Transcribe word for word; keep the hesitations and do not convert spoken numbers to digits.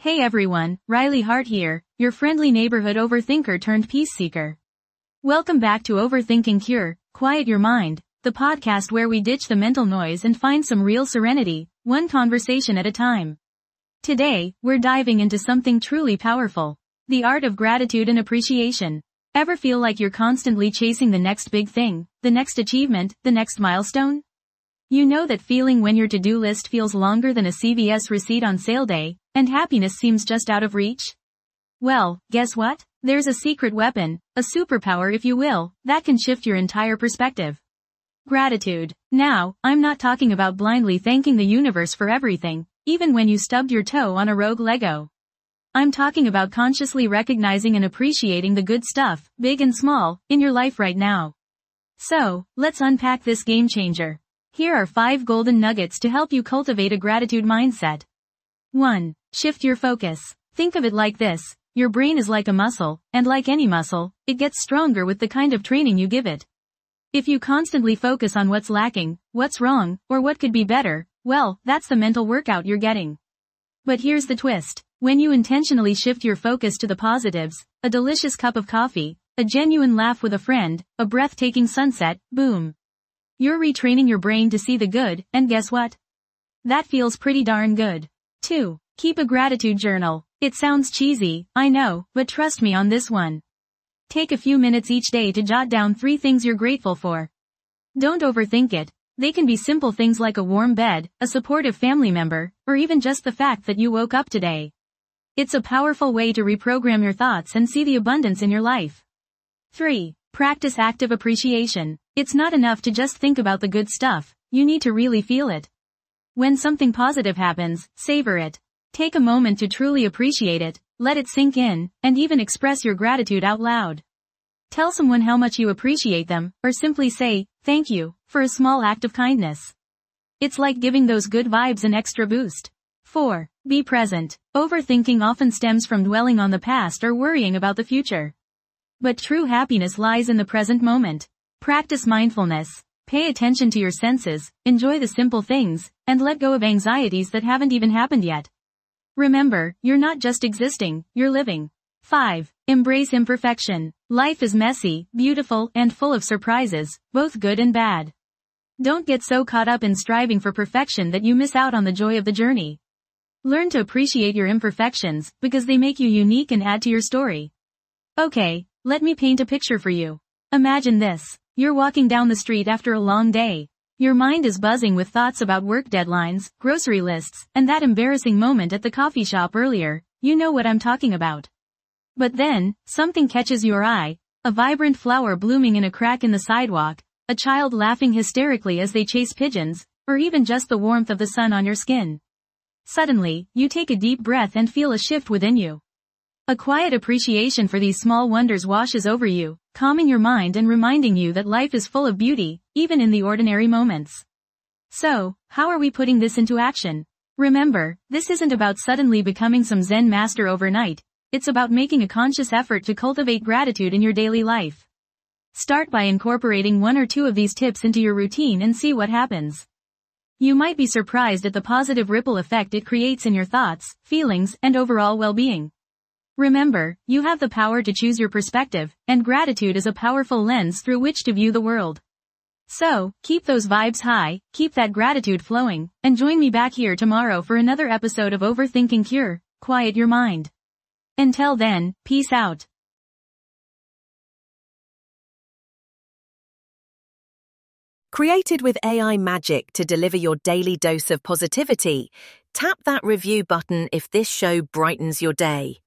Hey everyone, Riley Hart here, your friendly neighborhood overthinker turned peace seeker. Welcome back to Overthinking Cure, Quiet Your Mind, the podcast where we ditch the mental noise and find some real serenity, one conversation at a time. Today, we're diving into something truly powerful. The art of gratitude and appreciation. Ever feel like you're constantly chasing the next big thing, the next achievement, the next milestone? You know that feeling when your to-do list feels longer than a C V S receipt on sale day, and happiness seems just out of reach? Well, guess what? There's a secret weapon, a superpower if you will, that can shift your entire perspective. Gratitude. Now, I'm not talking about blindly thanking the universe for everything, even when you stubbed your toe on a rogue Lego. I'm talking about consciously recognizing and appreciating the good stuff, big and small, in your life right now. So, let's unpack this game changer. Here are five golden nuggets to help you cultivate a gratitude mindset. one. Shift your focus. Think of it like this. Your brain is like a muscle, and like any muscle, it gets stronger with the kind of training you give it. If you constantly focus on what's lacking, what's wrong, or what could be better, well, that's the mental workout you're getting. But here's the twist. When you intentionally shift your focus to the positives, a delicious cup of coffee, a genuine laugh with a friend, a breathtaking sunset, boom. You're retraining your brain to see the good, and guess what? That feels pretty darn good. two. Keep a gratitude journal. It sounds cheesy, I know, but trust me on this one. Take a few minutes each day to jot down three things you're grateful for. Don't overthink it. They can be simple things like a warm bed, a supportive family member, or even just the fact that you woke up today. It's a powerful way to reprogram your thoughts and see the abundance in your life. three. Practice active appreciation. It's not enough to just think about the good stuff, you need to really feel it. When something positive happens, savor it. Take a moment to truly appreciate it, let it sink in, and even express your gratitude out loud. Tell someone how much you appreciate them, or simply say, thank you, for a small act of kindness. It's like giving those good vibes an extra boost. four. Be present. Overthinking often stems from dwelling on the past or worrying about the future. But true happiness lies in the present moment. Practice mindfulness. Pay attention to your senses, enjoy the simple things, and let go of anxieties that haven't even happened yet. Remember, you're not just existing, you're living. five. Embrace imperfection. Life is messy, beautiful, and full of surprises, both good and bad. Don't get so caught up in striving for perfection that you miss out on the joy of the journey. Learn to appreciate your imperfections, because they make you unique and add to your story. Okay, let me paint a picture for you. Imagine this. You're walking down the street after a long day. Your mind is buzzing with thoughts about work deadlines, grocery lists, and that embarrassing moment at the coffee shop earlier. You know what I'm talking about. But then, something catches your eye. A vibrant flower blooming in a crack in the sidewalk, a child laughing hysterically as they chase pigeons, or even just the warmth of the sun on your skin. Suddenly, you take a deep breath and feel a shift within you. A quiet appreciation for these small wonders washes over you, calming your mind and reminding you that life is full of beauty, even in the ordinary moments. So, how are we putting this into action? Remember, this isn't about suddenly becoming some Zen master overnight. It's about making a conscious effort to cultivate gratitude in your daily life. Start by incorporating one or two of these tips into your routine and see what happens. You might be surprised at the positive ripple effect it creates in your thoughts, feelings, and overall well-being. Remember, you have the power to choose your perspective, and gratitude is a powerful lens through which to view the world. So, keep those vibes high, keep that gratitude flowing, and join me back here tomorrow for another episode of Overthinking Cure, Quiet Your Mind. Until then, peace out. Created with A I magic to deliver your daily dose of positivity, tap that review button if this show brightens your day.